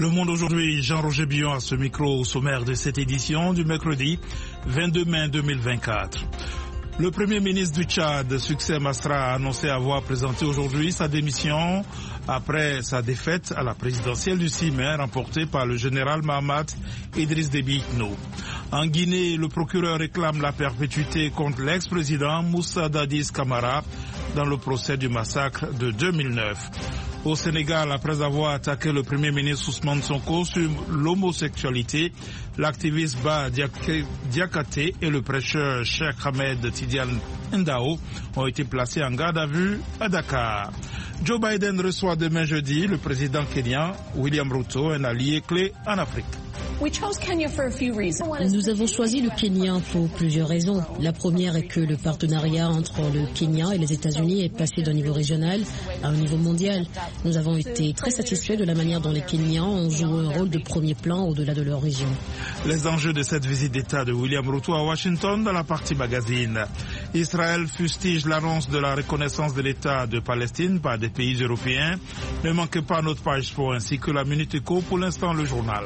Le Monde aujourd'hui, Jean-Roger Billon à ce micro au sommaire de cette édition du mercredi 22 mai 2024. Le Premier ministre du Tchad, Succès Masra, a annoncé avoir présenté aujourd'hui sa démission après sa défaite à la présidentielle du 6 mai remportée par le général Mahamat Idriss Déby Itno. En Guinée, le procureur réclame la perpétuité contre l'ex-président Moussa Dadis Camara dans le procès du massacre de 2009. Au Sénégal, après avoir attaqué le Premier ministre Ousmane Sonko sur l'homosexualité, l'activiste Bah Diakhaté et le prêcheur Cheikh Ahmed Tidiane Ndao ont été placés en garde à vue à Dakar. Joe Biden reçoit demain jeudi le président kenyan William Ruto, un allié clé en Afrique. Nous avons choisi le Kenya pour plusieurs raisons. La première est que le partenariat entre le Kenya et les États-Unis est passé d'un niveau régional à un niveau mondial. Nous avons été très satisfaits de la manière dont les Kenyans ont joué un rôle de premier plan au-delà de leur région. Les enjeux de cette visite d'État de William Ruto à Washington dans la partie magazine. Israël fustige l'annonce de la reconnaissance de l'État de Palestine par des pays européens. Ne manquez pas notre page sport ainsi que la Minute Éco, pour l'instant le journal.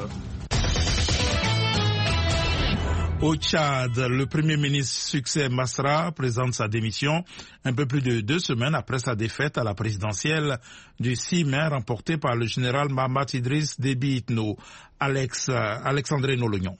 Au Tchad, le Premier ministre Succès Masra présente sa démission un peu plus de 2 semaines après sa défaite à la présidentielle du 6 mai remportée par le général Mahamat Idriss Déby Itno. Alexandre Nolognon.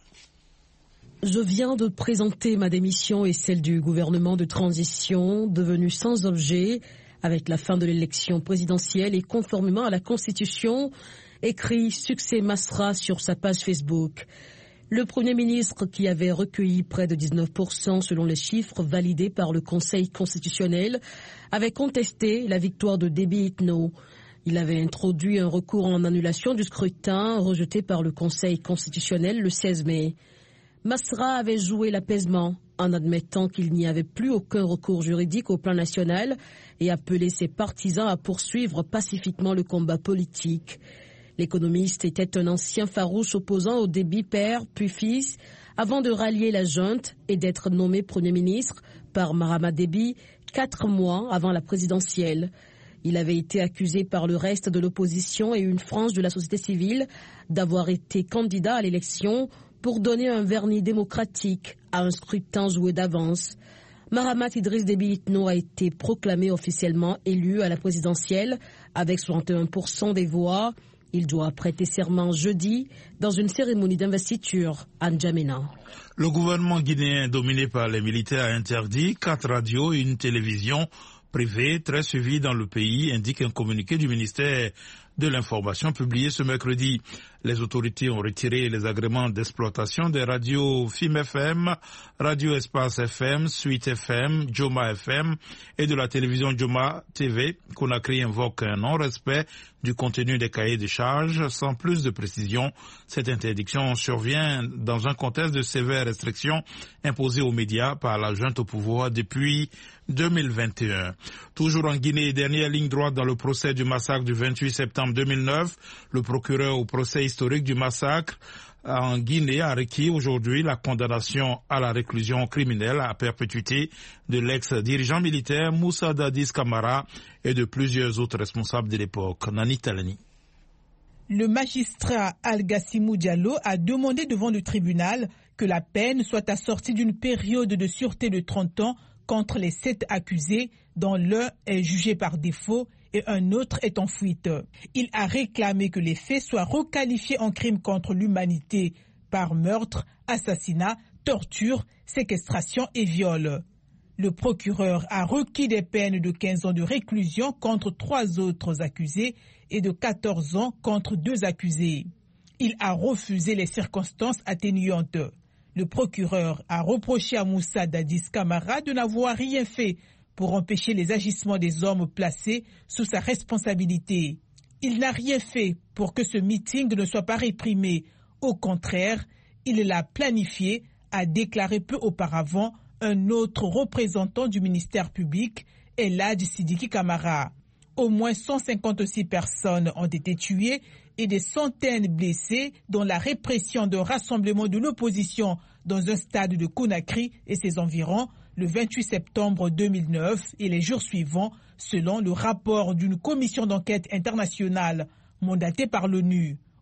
Je viens de présenter ma démission et celle du gouvernement de transition devenu sans objet avec la fin de l'élection présidentielle et conformément à la Constitution, écrit Succès Masra sur sa page Facebook. Le Premier ministre, qui avait recueilli près de 19% selon les chiffres validés par le Conseil constitutionnel, avait contesté la victoire de Déby Itno. Il avait introduit un recours en annulation du scrutin rejeté par le Conseil constitutionnel le 16 mai. Masra avait joué l'apaisement en admettant qu'il n'y avait plus aucun recours juridique au plan national et appelé ses partisans à poursuivre pacifiquement le combat politique. L'économiste était un ancien farouche opposant au Déby père puis fils avant de rallier la junte et d'être nommé Premier ministre par Mahamat Déby 4 mois avant la présidentielle. Il avait été accusé par le reste de l'opposition et une frange de la société civile d'avoir été candidat à l'élection pour donner un vernis démocratique à un scrutin joué d'avance. Mahamat Idriss Déby Itno a été proclamé officiellement élu à la présidentielle avec 61% des voix. Il doit prêter serment jeudi dans une cérémonie d'investiture à N'Djamena. Le gouvernement guinéen dominé par les militaires a interdit 4 radios et une télévision privée très suivie dans le pays, indique un communiqué du ministère de l'information publié ce mercredi. Les autorités ont retiré les agréments d'exploitation des radios FIM FM, Radio Espace FM, Suite FM, Joma FM et de la télévision Joma TV. Conakry invoque un non-respect du contenu des cahiers de charges. Sans plus de précision, cette interdiction survient dans un contexte de sévères restrictions imposées aux médias par la junte au pouvoir depuis 2021. Toujours en Guinée, dernière ligne droite dans le procès du massacre du 28 septembre 2009, le procureur au procès historique du massacre en Guinée a requis aujourd'hui la condamnation à la réclusion criminelle à perpétuité de l'ex-dirigeant militaire Moussa Dadis Camara et de plusieurs autres responsables de l'époque. Nani Talani. Le magistrat Al-Gassimou Diallo a demandé devant le tribunal que la peine soit assortie d'une période de sûreté de 30 ans contre les 7 accusés, dont l'un est jugé par défaut et un autre est en fuite. Il a réclamé que les faits soient requalifiés en crimes contre l'humanité par meurtre, assassinat, torture, séquestration et viol. Le procureur a requis des peines de 15 ans de réclusion contre 3 autres accusés et de 14 ans contre 2 accusés. Il a refusé les circonstances atténuantes. Le procureur a reproché à Moussa Dadis Camara de n'avoir rien fait pour empêcher les agissements des hommes placés sous sa responsabilité. Il n'a rien fait pour que ce meeting ne soit pas réprimé. Au contraire, il l'a planifié, a déclaré peu auparavant un autre représentant du ministère public, Eladj Sidiki Camara. Au moins 156 personnes ont été tuées et des centaines blessées, dont la répression d'un rassemblement de l'opposition dans un stade de Conakry et ses environs le 28 septembre 2009 et les jours suivants, selon le rapport d'une commission d'enquête internationale mandatée par l'ONU.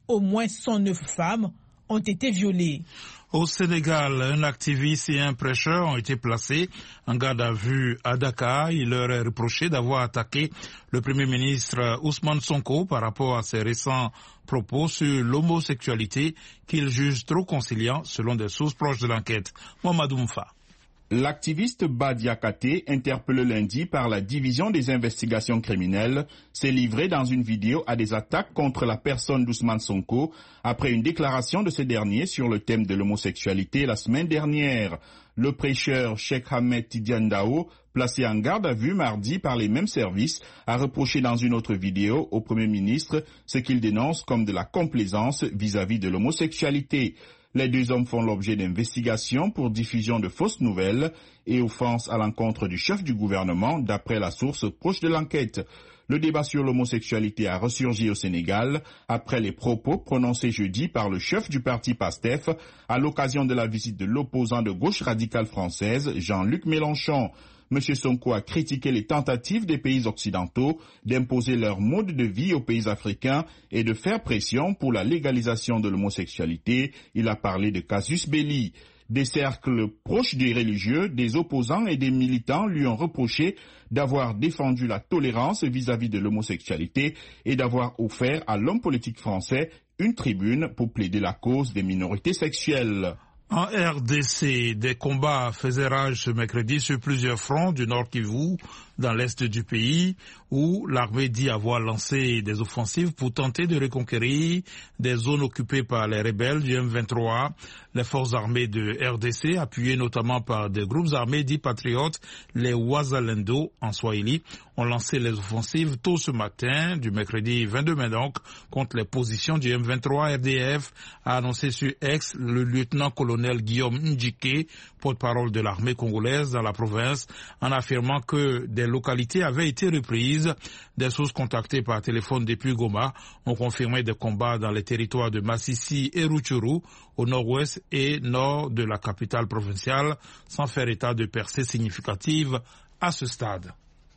Au moins 109 femmes ont été violées. Au Sénégal, un activiste et un prêcheur ont été placés en garde à vue à Dakar. Il leur est reproché d'avoir attaqué le Premier ministre Ousmane Sonko par rapport à ses récents propos sur l'homosexualité qu'il juge trop conciliant selon des sources proches de l'enquête. Mohamedou Moufa. L'activiste Badia Kate, interpellé lundi par la division des investigations criminelles, s'est livré dans une vidéo à des attaques contre la personne d'Ousmane Sonko après une déclaration de ce dernier sur le thème de l'homosexualité la semaine dernière. Le prêcheur Cheikh Ahmed Tidiane Dao, placé en garde à vue mardi par les mêmes services, a reproché dans une autre vidéo au Premier ministre ce qu'il dénonce comme de la complaisance vis-à-vis de l'homosexualité. Les deux hommes font l'objet d'investigations pour diffusion de fausses nouvelles et offense à l'encontre du chef du gouvernement, d'après la source proche de l'enquête. Le débat sur l'homosexualité a ressurgi au Sénégal après les propos prononcés jeudi par le chef du parti PASTEF à l'occasion de la visite de l'opposant de gauche radicale française, Jean-Luc Mélenchon. M. Sonko a critiqué les tentatives des pays occidentaux d'imposer leur mode de vie aux pays africains et de faire pression pour la légalisation de l'homosexualité. Il a parlé de casus belli. Des cercles proches des religieux, des opposants et des militants lui ont reproché d'avoir défendu la tolérance vis-à-vis de l'homosexualité et d'avoir offert à l'homme politique français une tribune pour plaider la cause des minorités sexuelles. En RDC, des combats faisaient rage ce mercredi sur plusieurs fronts du Nord Kivu, dans l'est du pays, où l'armée dit avoir lancé des offensives pour tenter de reconquérir des zones occupées par les rebelles du M23. Les forces armées de RDC, appuyées notamment par des groupes armés dits patriotes, les Wazalendo en Swahili, ont lancé les offensives tôt ce matin, du mercredi 22 mai donc, contre les positions du M23. RDF a annoncé sur X le lieutenant-colonel Guillaume Ndjike, porte-parole de l'armée congolaise dans la province, en affirmant que des localités avaient été reprises. Des sources contactées par téléphone depuis Goma ont confirmé des combats dans les territoires de Massissi et Rutshuru, au nord-ouest et nord de la capitale provinciale, sans faire état de percées significatives à ce stade.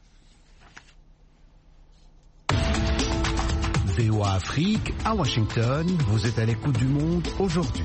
VOA Afrique, à Washington, vous êtes à l'écoute du monde aujourd'hui.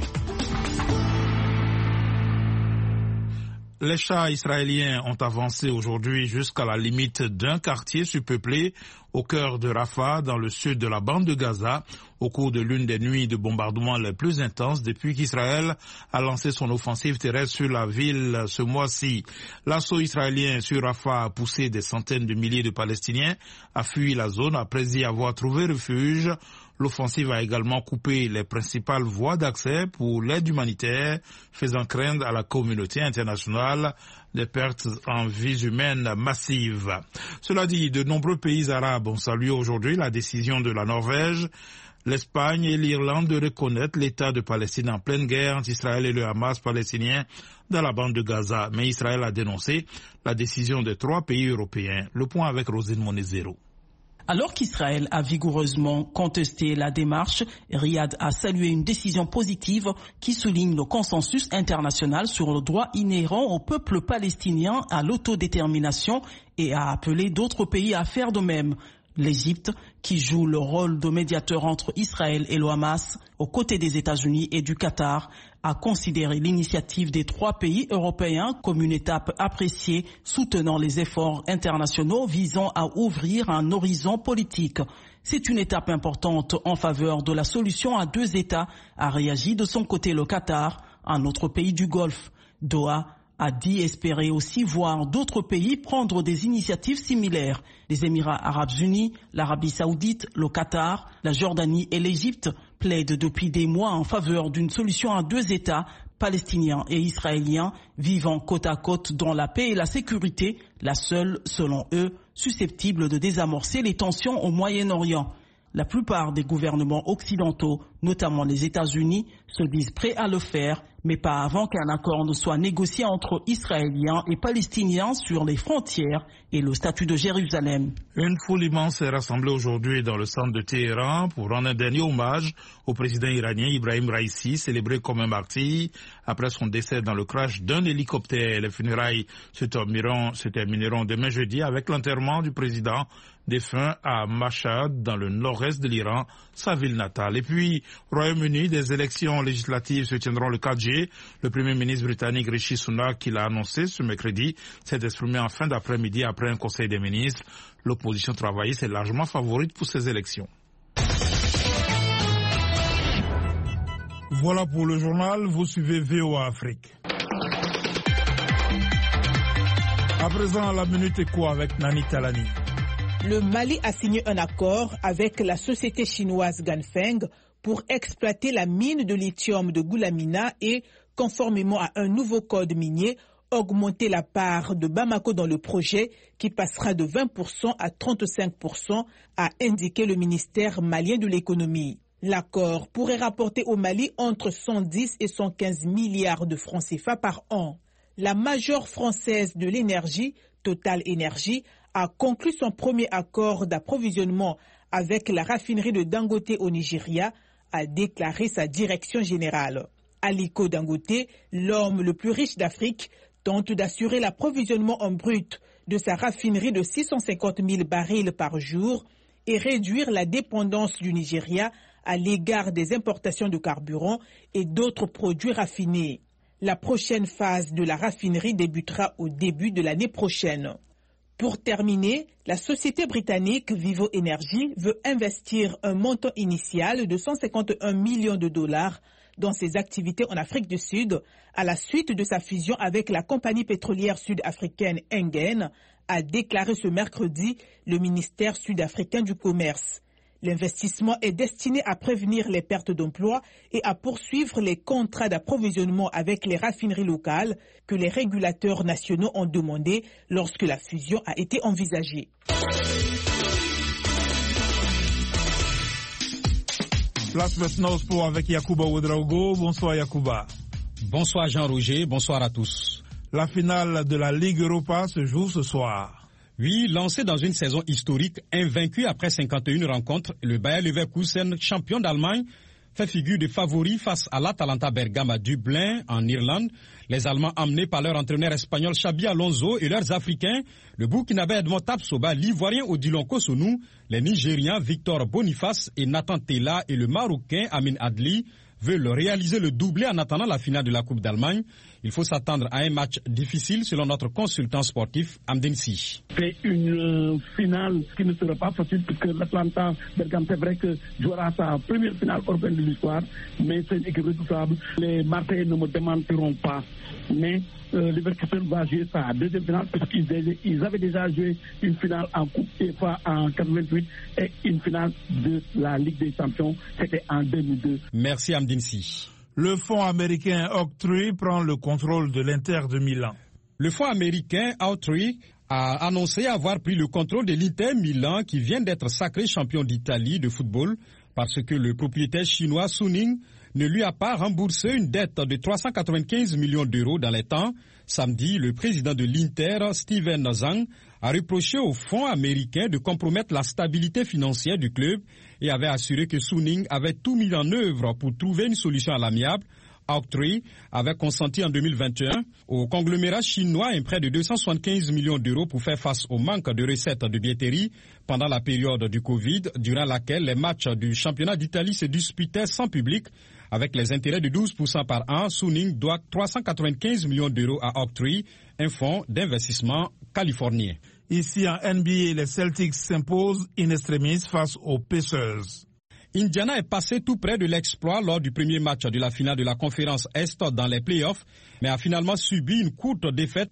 Les chars israéliens ont avancé aujourd'hui jusqu'à la limite d'un quartier surpeuplé au cœur de Rafah, dans le sud de la bande de Gaza, au cours de l'une des nuits de bombardement les plus intenses depuis qu'Israël a lancé son offensive terrestre sur la ville ce mois-ci. L'assaut israélien sur Rafah a poussé des centaines de milliers de Palestiniens à fuir la zone après y avoir trouvé refuge. L'offensive a également coupé les principales voies d'accès pour l'aide humanitaire, faisant craindre à la communauté internationale des pertes en vies humaines massives. Cela dit, de nombreux pays arabes ont salué aujourd'hui la décision de la Norvège, l'Espagne et l'Irlande de reconnaître l'État de Palestine en pleine guerre entre Israël et le Hamas palestinien dans la bande de Gaza. Mais Israël a dénoncé la décision de 3 pays européens. Le point avec Rosine Monezero. Alors qu'Israël a vigoureusement contesté la démarche, Riyad a salué une décision positive qui souligne le consensus international sur le droit inhérent au peuple palestinien à l'autodétermination et a appelé d'autres pays à faire de même. L'Égypte, qui joue le rôle de médiateur entre Israël et le Hamas, aux côtés des États-Unis et du Qatar, a considéré l'initiative des 3 pays européens comme une étape appréciée, soutenant les efforts internationaux visant à ouvrir un horizon politique. C'est une étape importante en faveur de la solution à 2 États, a réagi de son côté le Qatar, un autre pays du Golfe. Doha a dit espérer aussi voir d'autres pays prendre des initiatives similaires. Les Émirats arabes unis, l'Arabie saoudite, le Qatar, la Jordanie et l'Égypte plaident depuis des mois en faveur d'une solution à 2 États, palestiniens et israéliens, vivant côte à côte dans la paix et la sécurité, la seule, selon eux, susceptible de désamorcer les tensions au Moyen-Orient. La plupart des gouvernements occidentaux, notamment les États-Unis, se disent prêts à le faire, mais pas avant qu'un accord ne soit négocié entre Israéliens et Palestiniens sur les frontières et le statut de Jérusalem. Une foule immense est rassemblée aujourd'hui dans le centre de Téhéran pour rendre un dernier hommage au président iranien Ibrahim Raïssi, célébré comme un martyr après son décès dans le crash d'un hélicoptère. Les funérailles se termineront demain jeudi avec l'enterrement du président défunt à Mashhad, dans le nord-est de l'Iran, sa ville natale. Et puis, Au Royaume-Uni, des élections législatives se tiendront le 4 juillet. Le Premier ministre britannique Rishi Sunak, qui l'a annoncé ce mercredi, s'est exprimé en fin d'après-midi après un conseil des ministres. L'opposition travailliste est largement favorite pour ces élections. Voilà pour le journal, vous suivez VOA Afrique. À présent, la Minute Éco avec Nani Talani. Le Mali a signé un accord avec la société chinoise Ganfeng pour exploiter la mine de lithium de Goulamina et, conformément à un nouveau code minier, augmenter la part de Bamako dans le projet qui passera de 20% à 35%, a indiqué le ministère malien de l'économie. L'accord pourrait rapporter au Mali entre 110 et 115 milliards de francs CFA par an. La major française de l'énergie, Total Énergie, a conclu son premier accord d'approvisionnement avec la raffinerie de Dangote au Nigeria, a déclaré sa direction générale. Aliko Dangote, l'homme le plus riche d'Afrique, tente d'assurer l'approvisionnement en brut de sa raffinerie de 650 000 barils par jour et réduire la dépendance du Nigeria à l'égard des importations de carburant et d'autres produits raffinés. La prochaine phase de la raffinerie débutera au début de l'année prochaine. Pour terminer, la société britannique Vivo Energy veut investir un montant initial de 151 millions de dollars dans ses activités en Afrique du Sud à la suite de sa fusion avec la compagnie pétrolière sud-africaine Engen, a déclaré ce mercredi le ministère sud-africain du Commerce. L'investissement est destiné à prévenir les pertes d'emplois et à poursuivre les contrats d'approvisionnement avec les raffineries locales que les régulateurs nationaux ont demandé lorsque la fusion a été envisagée. Place maintenant au sport avec Yacouba Ouedraogo. Bonsoir Yacouba. Bonsoir Jean-Roger, bonsoir à tous. La finale de la Ligue Europa se joue ce soir. Oui, lancé dans une saison historique, invaincu après 51 rencontres, le Bayer Leverkusen, champion d'Allemagne, fait figure de favori face à l'Atalanta Bergame à Dublin, en Irlande. Les Allemands emmenés par leur entraîneur espagnol Xabi Alonso et leurs Africains, le Burkinabé Edmond Tapsoba, l'Ivoirien Odilon Kosonou, les Nigériens Victor Boniface et Nathan Tella et le Marocain Amin Adli veulent réaliser le doublé en attendant la finale de la Coupe d'Allemagne. Il faut s'attendre à un match difficile selon notre consultant sportif Amden Si. C'est une finale qui ne sera pas facile puisque l'Atalanta Bergame, c'est vrai que jouera sa première finale européenne de l'histoire, mais c'est une équipe redoutable. Les Marseillais ne me démentiront pas, mais Leverkusen va jouer sa deuxième finale puisqu'ils avaient déjà joué une finale en Coupe UEFA en 88 et une finale de la Ligue des Champions, c'était en 2002. Merci Amden Si. Le fonds américain Oaktree prend le contrôle de l'Inter de Milan. Le fonds américain Oaktree a annoncé avoir pris le contrôle de l'Inter Milan qui vient d'être sacré champion d'Italie de football parce que le propriétaire chinois Suning ne lui a pas remboursé une dette de 395 millions d'euros dans les temps. Samedi, le président de l'Inter, Steven Zhang, a reproché au fonds américain de compromettre la stabilité financière du club et avait assuré que Suning avait tout mis en œuvre pour trouver une solution à l'amiable. Oaktree avait consenti en 2021 au conglomérat chinois un prêt de 275 millions d'euros pour faire face au manque de recettes de billetterie pendant la période du Covid, durant laquelle les matchs du championnat d'Italie se disputaient sans public. Avec les intérêts de 12% par an, Suning doit 395 millions d'euros à Oaktree, un fonds d'investissement californien. Ici en NBA, les Celtics s'imposent in extremis face aux Pacers. Indiana est passé tout près de l'exploit lors du premier match de la finale de la conférence Est dans les playoffs, mais a finalement subi une courte défaite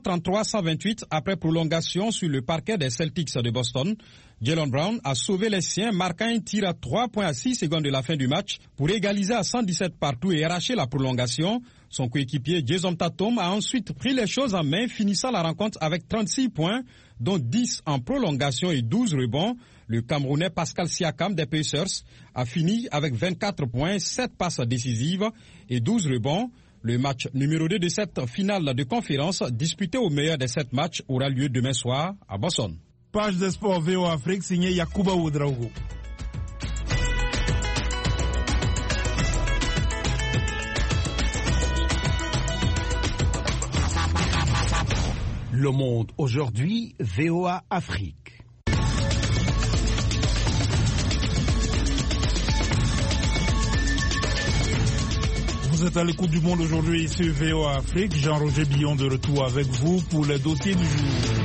133-128 après prolongation sur le parquet des Celtics de Boston. Jaylen Brown a sauvé les siens, marquant un tir à 3 points à 6 secondes de la fin du match pour égaliser à 117 partout et arracher la prolongation. Son coéquipier Jason Tatum a ensuite pris les choses en main, finissant la rencontre avec 36 points, dont 10 en prolongation et 12 rebonds. Le Camerounais Pascal Siakam des Pacers a fini avec 24 points, 7 passes décisives et 12 rebonds. Le match numéro 2 de cette finale de conférence, disputé au meilleur des 7 matchs, aura lieu demain soir à Boston. Page des sports VOA Afrique, signé Yacouba Ouedraogo. Le Monde aujourd'hui, VOA Afrique. Vous êtes à l'écoute du monde aujourd'hui sur VOA Afrique. Jean-Roger Billon de retour avec vous pour les dossiers du jour.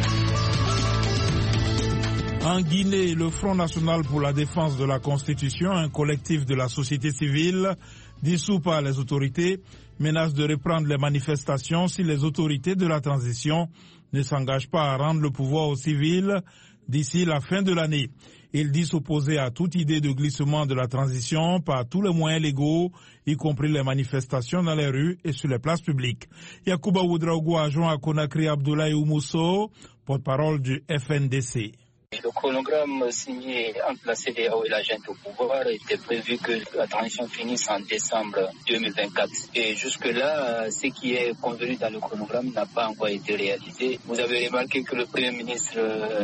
En Guinée, le Front national pour la défense de la Constitution, un collectif de la société civile dissous par les autorités, menace de reprendre les manifestations si les autorités de la transition ne s'engagent pas à rendre le pouvoir aux civils d'ici la fin de l'année. Il dit s'opposer à toute idée de glissement de la transition par tous les moyens légaux, y compris les manifestations dans les rues et sur les places publiques. Yacouba Ouedraogo adjoint à Conakry Abdoulaye Oumousso, porte-parole du FNDC. Le chronogramme signé entre la CEDEAO et la junte au pouvoir était prévu que la transition finisse en décembre 2024. Et jusque-là, ce qui est convenu dans le chronogramme n'a pas encore été réalisé. Vous avez remarqué que le Premier ministre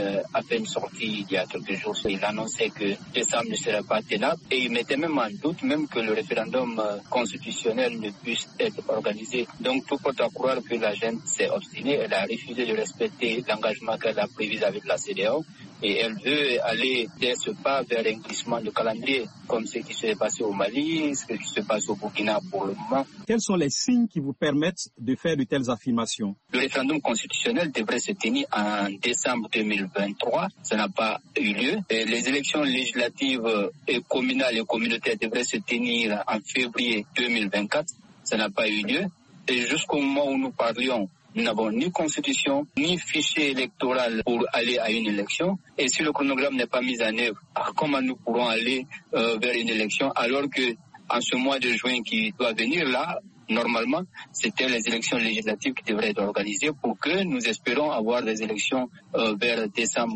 a fait une sortie il y a quelques jours. Il annonçait que décembre ne sera pas tenable. Et il mettait même en doute même que le référendum constitutionnel ne puisse être organisé. Donc tout porte à croire que la junte s'est obstinée. Elle a refusé de respecter l'engagement qu'elle a prévu avec la CEDEAO. Et elle veut aller dès ce pas vers un glissement de calendrier, comme ce qui s'est passé au Mali, ce qui se passe au Burkina pour le moment. Quels sont les signes qui vous permettent de faire de telles affirmations? Le référendum constitutionnel devrait se tenir en décembre 2023. Ça n'a pas eu lieu. Et les élections législatives et communales et communautaires devraient se tenir en février 2024. Ça n'a pas eu lieu. Et jusqu'au moment où nous parlions, nous n'avons ni constitution, ni fichier électoral pour aller à une élection. Et si le chronogramme n'est pas mis en œuvre, comment nous pourrons aller vers une élection alors que en ce mois de juin qui doit venir là, normalement, c'était les élections législatives qui devraient être organisées pour que nous espérons avoir des élections vers décembre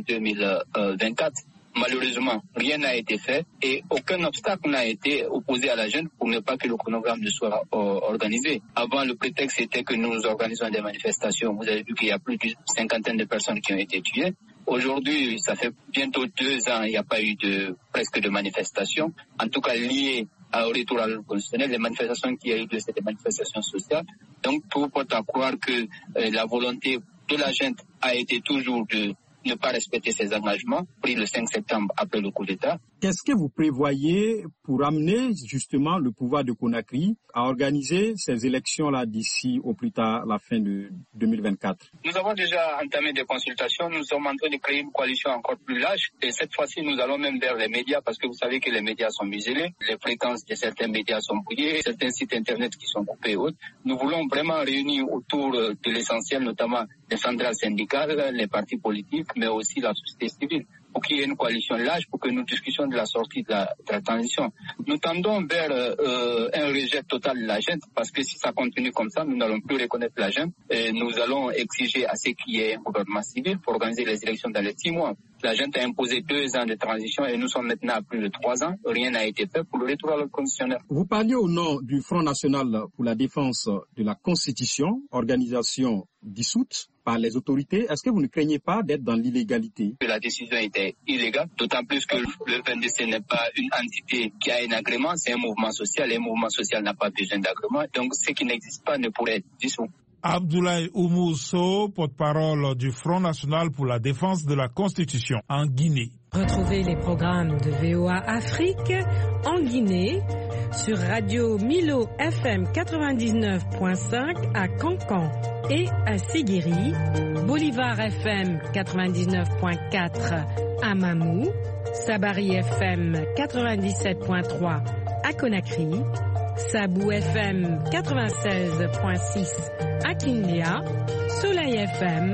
2024. Malheureusement, rien n'a été fait et aucun obstacle n'a été opposé à la junte pour ne pas que le chronogramme ne soit organisé. Avant, le prétexte était que nous organisons des manifestations. Vous avez vu qu'il y a plus d'une cinquantaine de personnes qui ont été tuées. Aujourd'hui, ça fait bientôt 2 ans, il n'y a pas eu presque de manifestations. En tout cas, liées au retour à l'ordre constitutionnel, les manifestations qui ont eu lieu, c'était des manifestations sociales. Donc, tout porte à croire que la volonté de la junte a été toujours de ne pas respecter ses engagements pris le 5 septembre après le coup d'État. Qu'est-ce que vous prévoyez pour amener justement le pouvoir de Conakry à organiser ces élections-là d'ici au plus tard la fin de 2024? Nous avons déjà entamé des consultations. Nous sommes en train de créer une coalition encore plus large. Et cette fois-ci, nous allons même vers les médias parce que vous savez que les médias sont muselés. Les fréquences de certains médias sont brouillées. Certains sites Internet qui sont coupés et autres. Nous voulons vraiment réunir autour de l'essentiel, notamment les centrales syndicales, les partis politiques, mais aussi la société civile, pour qu'il y ait une coalition large, pour que nous discutions de la sortie de la transition. Nous tendons vers un rejet total de la junte, parce que si ça continue comme ça, nous n'allons plus reconnaître la junte, et nous allons exiger à ce qu'il y ait un gouvernement civil pour organiser les élections dans les 6 mois. La junte a imposé 2 ans de transition et nous sommes maintenant à plus de 3 ans. Rien n'a été fait pour le retour à l'ordre constitutionnel. Vous parliez au nom du Front national pour la défense de la Constitution, organisation dissoute par les autorités. Est-ce que vous ne craignez pas d'être dans l'illégalité? La décision était illégale, d'autant plus que le FNDC n'est pas une entité qui a un agrément, c'est un mouvement social et un mouvement social n'a pas besoin d'agrément. Donc ce qui n'existe pas ne pourrait être dissous. Abdoulaye Oumousso, porte-parole du Front national pour la défense de la Constitution en Guinée. Retrouvez les programmes de VOA Afrique en Guinée sur Radio Milo FM 99.5 à Cancan et à Séguéri, Bolivar FM 99.4 à Mamou, Sabari FM 97.3 à Conakry, Sabou FM 96.6 à Kindia, Soleil FM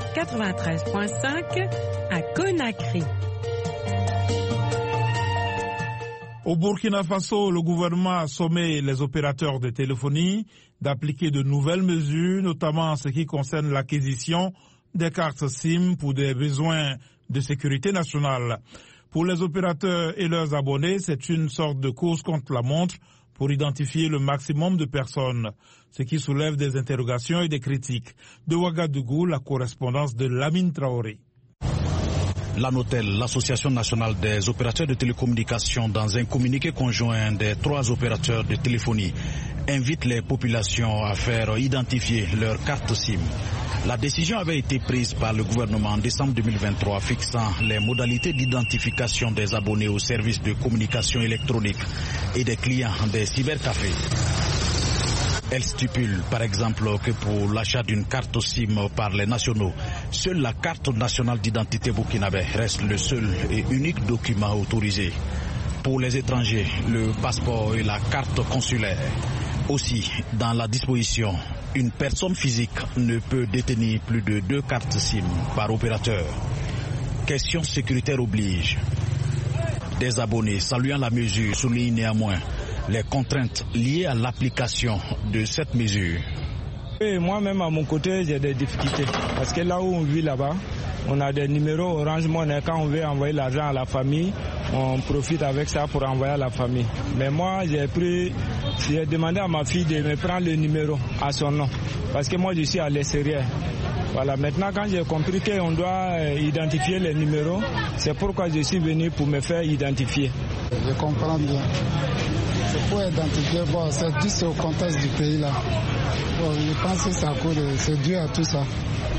93.5 à Conakry. Au Burkina Faso, le gouvernement a sommé les opérateurs de téléphonie d'appliquer de nouvelles mesures, notamment en ce qui concerne l'acquisition des cartes SIM pour des besoins de sécurité nationale. Pour les opérateurs et leurs abonnés, c'est une sorte de course contre la montre pour identifier le maximum de personnes, ce qui soulève des interrogations et des critiques. De Ouagadougou, la correspondance de Lamine Traoré. L'ANOTEL, l'Association nationale des opérateurs de télécommunications, dans un communiqué conjoint des 3 opérateurs de téléphonie, invite les populations à faire identifier leur carte SIM. La décision avait été prise par le gouvernement en décembre 2023, fixant les modalités d'identification des abonnés aux services de communication électronique et des clients des cybercafés. Elle stipule par exemple que pour l'achat d'une carte SIM par les nationaux, seule la carte nationale d'identité burkinabé reste le seul et unique document autorisé. Pour les étrangers, le passeport et la carte consulaire. Aussi, dans la disposition, une personne physique ne peut détenir plus de 2 cartes SIM par opérateur. Question sécuritaire oblige. Des abonnés saluant la mesure soulignent néanmoins les contraintes liées à l'application de cette mesure. Et moi-même, à mon côté, j'ai des difficultés. Parce que là où on vit là-bas, on a des numéros Orange Money. Quand on veut envoyer l'argent à la famille, on profite avec ça pour envoyer à la famille. Mais moi, j'ai demandé à ma fille de me prendre le numéro à son nom. Parce que moi, je suis à l'extérieur. Voilà, maintenant, quand j'ai compris qu'on doit identifier les numéros, c'est pourquoi je suis venu pour me faire identifier. Je comprends bien. C'est pour identifier, bon, c'est dû au contexte du pays là. Bon, je pense que c'est dû à tout ça.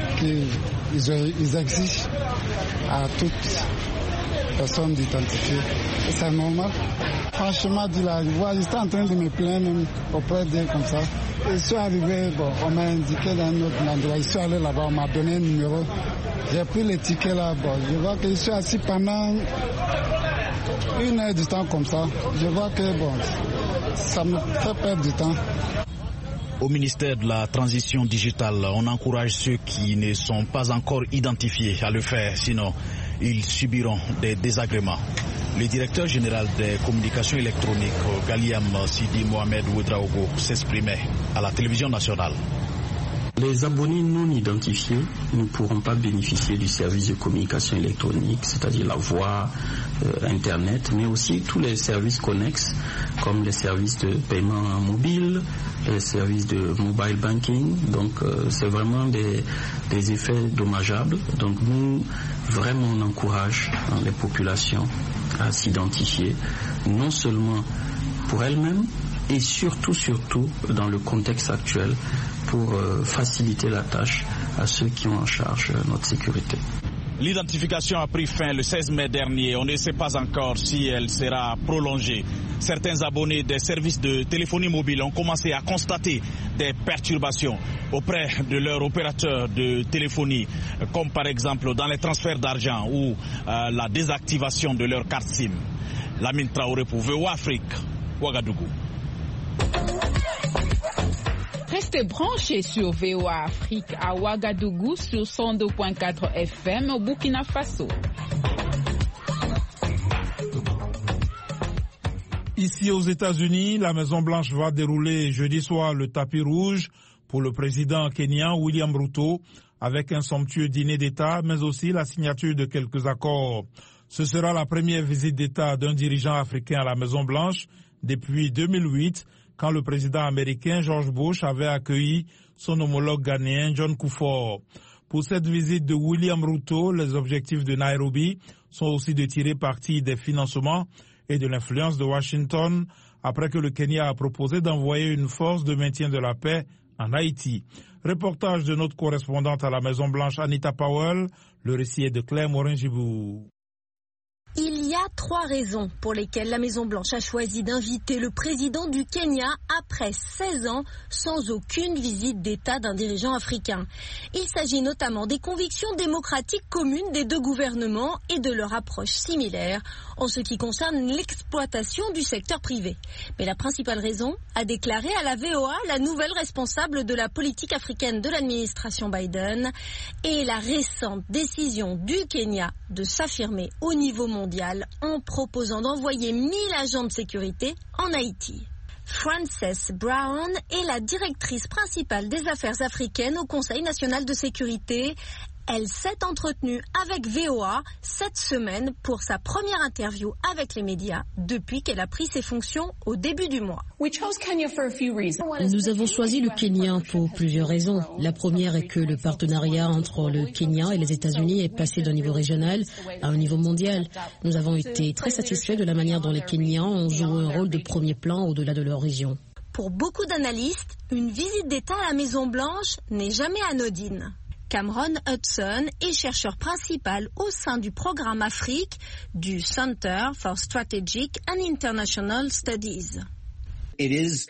Ils exigent à toute personne d'identifier. Et c'est normal. Franchement, j'étais en train de me plaindre même auprès d'eux comme ça. Je suis arrivé, bon, on m'a indiqué dans un autre endroit. Je suis allé là-bas, on m'a donné un numéro. J'ai pris le ticket là, bon, je vois que je suis assis pendant 1 heure du temps comme ça. Je vois que bon, ça me fait perdre du temps. Au ministère de la Transition digitale, on encourage ceux qui ne sont pas encore identifiés à le faire, sinon ils subiront des désagréments. Le directeur général des communications électroniques, Galiam Sidi Mohamed Ouedraogo, s'exprimait à la télévision nationale. Les abonnés non identifiés ne pourront pas bénéficier du service de communication électronique, c'est-à-dire la voix, Internet, mais aussi tous les services connexes, comme les services de paiement mobile, les services de mobile banking. Donc, c'est vraiment des effets dommageables. Donc, nous, vraiment, on encourage les populations à s'identifier, non seulement pour elles-mêmes, et surtout dans le contexte actuel, pour faciliter la tâche à ceux qui ont en charge notre sécurité. L'identification a pris fin le 16 mai dernier. On ne sait pas encore si elle sera prolongée. Certains abonnés des services de téléphonie mobile ont commencé à constater des perturbations auprès de leur opérateur de téléphonie, comme par exemple dans les transferts d'argent ou la désactivation de leur carte SIM. Lamine Traoré pour VOA Afrique, Ouagadougou. Restez branchés sur VOA Afrique à Ouagadougou sur 102.4 FM au Burkina Faso. Ici aux États-Unis, la Maison-Blanche va dérouler jeudi soir le tapis rouge pour le président kenyan William Ruto avec un somptueux dîner d'État, mais aussi la signature de quelques accords. Ce sera la première visite d'État d'un dirigeant africain à la Maison-Blanche depuis 2008, quand le président américain George Bush avait accueilli son homologue ghanéen John Kufuor. Pour cette visite de William Ruto, les objectifs de Nairobi sont aussi de tirer parti des financements et de l'influence de Washington, après que le Kenya a proposé d'envoyer une force de maintien de la paix en Haïti. Reportage de notre correspondante à la Maison-Blanche, Anita Powell. Le récit est de Claire Morin-Gibou. Il y a 3 raisons pour lesquelles la Maison-Blanche a choisi d'inviter le président du Kenya après 16 ans sans aucune visite d'État d'un dirigeant africain. Il s'agit notamment des convictions démocratiques communes des 2 gouvernements et de leur approche similaire en ce qui concerne l'exploitation du secteur privé. Mais la principale raison, a déclaré à la VOA la nouvelle responsable de la politique africaine de l'administration Biden, est la récente décision du Kenya de s'affirmer au niveau mondial en proposant d'envoyer 1000 agents de sécurité en Haïti. Frances Brown est la directrice principale des affaires africaines au Conseil national de sécurité. Elle s'est entretenue avec VOA cette semaine pour sa première interview avec les médias depuis qu'elle a pris ses fonctions au début du mois. Nous avons choisi le Kenya pour plusieurs raisons. La première est que le partenariat entre le Kenya et les États-Unis est passé d'un niveau régional à un niveau mondial. Nous avons été très satisfaits de la manière dont les Kenyans ont joué un rôle de premier plan au-delà de leur région. Pour beaucoup d'analystes, une visite d'État à la Maison-Blanche n'est jamais anodine. Cameron Hudson est chercheur principal au sein du programme Afrique du Center for Strategic and International Studies. C'est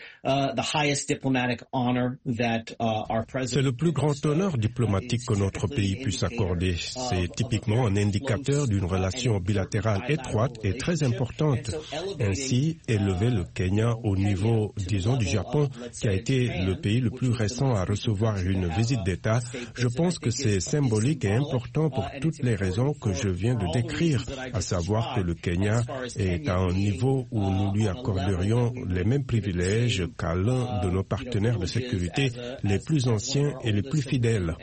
le plus grand honneur diplomatique que notre pays puisse accorder. C'est typiquement un indicateur d'une relation bilatérale étroite et très importante. Ainsi, élever le Kenya au niveau, disons, du Japon, qui a été le pays le plus récent à recevoir une visite d'État, je pense que c'est symbolique et important pour toutes les raisons que je viens de décrire, à savoir que le Kenya est à un niveau où nous lui accorderions les mêmes privilèges qu'à l'un de nos partenaires de sécurité les plus anciens et les plus fidèles.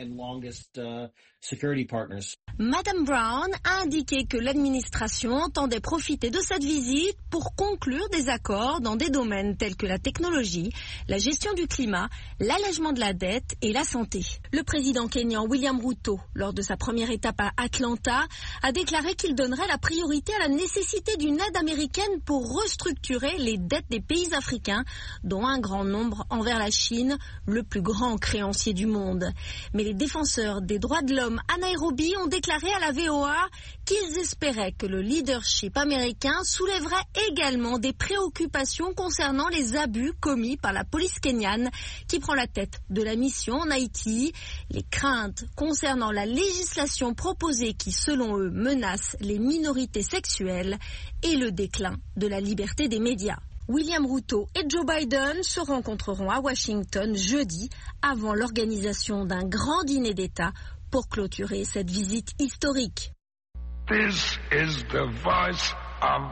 Madame Brown a indiqué que l'administration entendait profiter de cette visite pour conclure des accords dans des domaines tels que la technologie, la gestion du climat, l'allègement de la dette et la santé. Le président kényan William Ruto, lors de sa première étape à Atlanta, a déclaré qu'il donnerait la priorité à la nécessité d'une aide américaine pour restructurer les dettes des pays africains, dont un grand nombre envers la Chine, le plus grand créancier du monde. Mais les défenseurs des droits de l'homme à Nairobi ont déclaré à la VOA qu'ils espéraient que le leadership américain soulèverait également des préoccupations concernant les abus commis par la police kenyane qui prend la tête de la mission en Haïti, les craintes concernant la législation proposée qui, selon eux, menace les minorités sexuelles et le déclin de la liberté des médias. William Ruto et Joe Biden se rencontreront à Washington jeudi avant l'organisation d'un grand dîner d'État pour clôturer cette visite historique. This is the voice of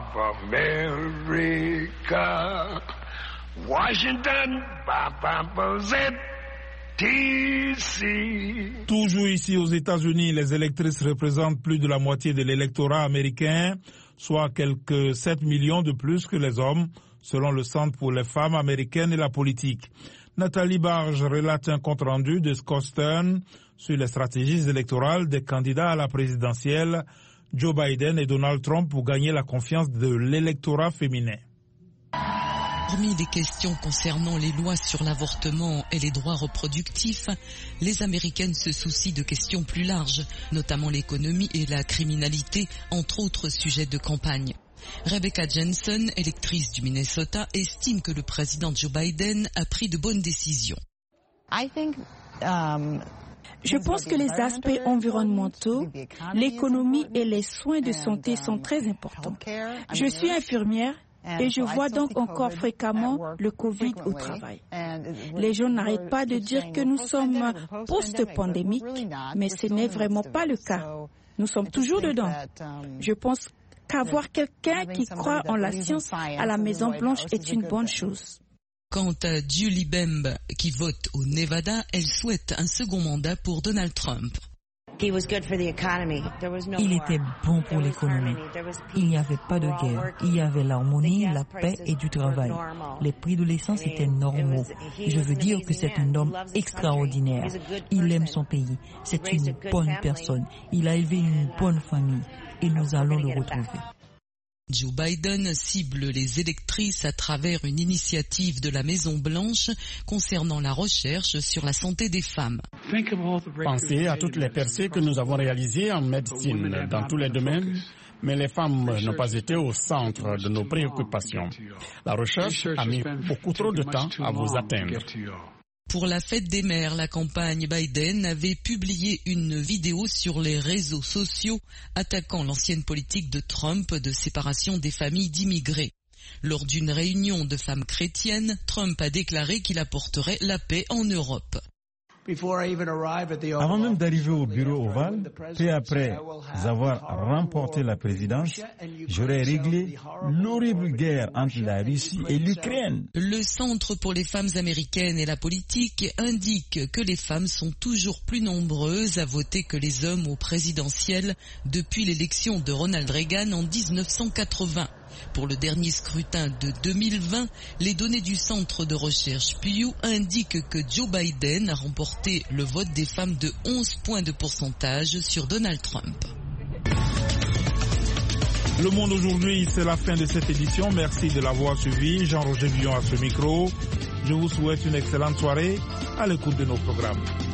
America. Washington, DC. Toujours ici aux États-Unis, les électrices représentent plus de la moitié de l'électorat américain, soit quelques 7 millions de plus que les hommes, selon le Centre pour les femmes américaines et la politique. Nathalie Barge relate un compte-rendu de Scott Stern sur les stratégies électorales des candidats à la présidentielle, Joe Biden et Donald Trump, pour gagner la confiance de l'électorat féminin. Parmi les questions concernant les lois sur l'avortement et les droits reproductifs, les Américaines se soucient de questions plus larges, notamment l'économie et la criminalité, entre autres sujets de campagne. Rebecca Jensen, électrice du Minnesota, estime que le président Joe Biden a pris de bonnes décisions. Je pense que les aspects environnementaux, l'économie et les soins de santé sont très importants. Je suis infirmière et je vois donc encore fréquemment le Covid au travail. Les gens n'arrêtent pas de dire que nous sommes post-pandémiques, mais ce n'est vraiment pas le cas. Nous sommes toujours dedans. Je pense qu'avoir quelqu'un qui croit en la science à la Maison-Blanche est une bonne chose. Quant à Julie Bembe, qui vote au Nevada, elle souhaite un second mandat pour Donald Trump. Il était bon pour l'économie. Il n'y avait pas de guerre. Il y avait l'harmonie, la paix et du travail. Les prix de l'essence étaient normaux. Je veux dire que c'est un homme extraordinaire. Il aime son pays. C'est une bonne personne. Il a élevé une bonne famille. Et nous allons le retrouver. Joe Biden cible les électrices à travers une initiative de la Maison-Blanche concernant la recherche sur la santé des femmes. Pensez à toutes les percées que nous avons réalisées en médecine dans tous les domaines, mais les femmes n'ont pas été au centre de nos préoccupations. La recherche a mis beaucoup trop de temps à vous atteindre. Pour la fête des mères, la campagne Biden avait publié une vidéo sur les réseaux sociaux attaquant l'ancienne politique de Trump de séparation des familles d'immigrés. Lors d'une réunion de femmes chrétiennes, Trump a déclaré qu'il apporterait la paix en Europe. Avant même d'arriver au bureau ovale, peu après avoir remporté la présidence, j'aurais réglé l'horrible guerre entre la Russie et l'Ukraine. Le Centre pour les femmes américaines et la politique indique que les femmes sont toujours plus nombreuses à voter que les hommes au présidentiel depuis l'élection de Ronald Reagan en 1980. Pour le dernier scrutin de 2020, les données du centre de recherche Pew indiquent que Joe Biden a remporté le vote des femmes de 11 points de pourcentage sur Donald Trump. Le Monde aujourd'hui, c'est la fin de cette édition. Merci de l'avoir suivi. Jean-Roger Villon à ce micro. Je vous souhaite une excellente soirée à l'écoute de nos programmes.